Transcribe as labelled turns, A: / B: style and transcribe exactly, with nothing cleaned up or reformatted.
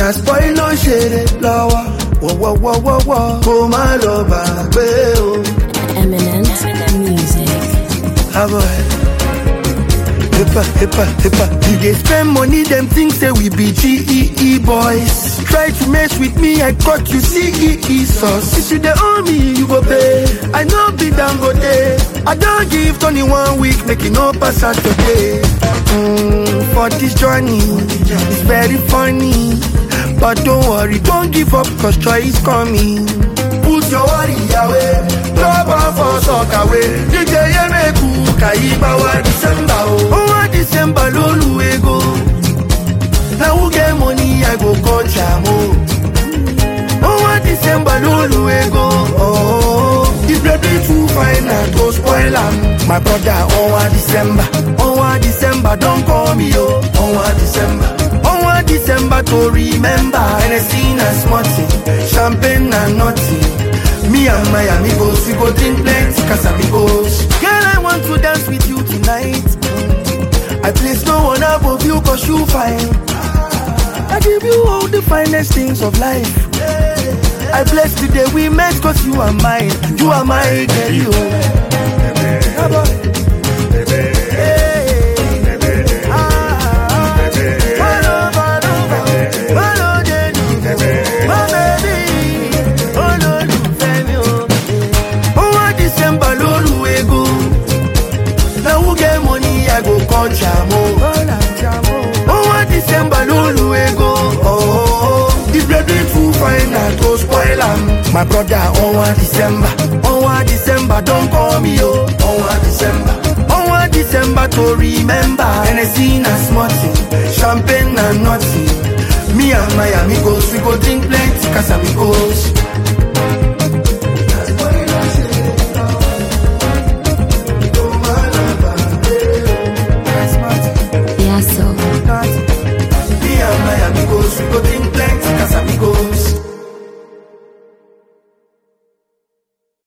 A: na spoil on share lower. Whoa, whoa, whoa, whoa, whoa. Oh, my lover,
B: Eminent music.
A: Ah, boy. Hippa, hippa, hippa. We dey spend money, them things say we be G E E boys. Try to mess with me, I got you C E E sauce. If you dey owe me, you go pay. I know be down go day. I don't give Tony one week, make it no pass out today. Mm, for this journey, it's very funny. But don't worry, don't give up, cause joy is coming. Put your worry away, drop off for soccer away. D J Yemeku, Kaiba wa December, oh wa December, lolu ego. Now who get money, I go go jamo. Oh wa December, lolu ego. Oh, if baby too fine, I go spoil am. My brother, oh wa December, oh wa December, don't call me, oh, oh wa December. December to remember, and I seen a smarty, champagne and nothing. Me and my amigos, we go drink plenty Casamigos. Girl, I want to dance with you tonight. I place no one above you, cause you fine. I give you all the finest things of life. I bless the day we met, cause you are mine. You are my girl, you. Yeah, boy. Jamo. Oh, what December, Lulu, ego. Oh, the baby too fine, I go spoil am. My brother, oh, what December. Oh, what December, don't call me, oh. Oh, what December. Oh, what December to remember. And I seen a smarty, champagne and nothing. Me and my amigos, we go drink plenty Casamigos. We go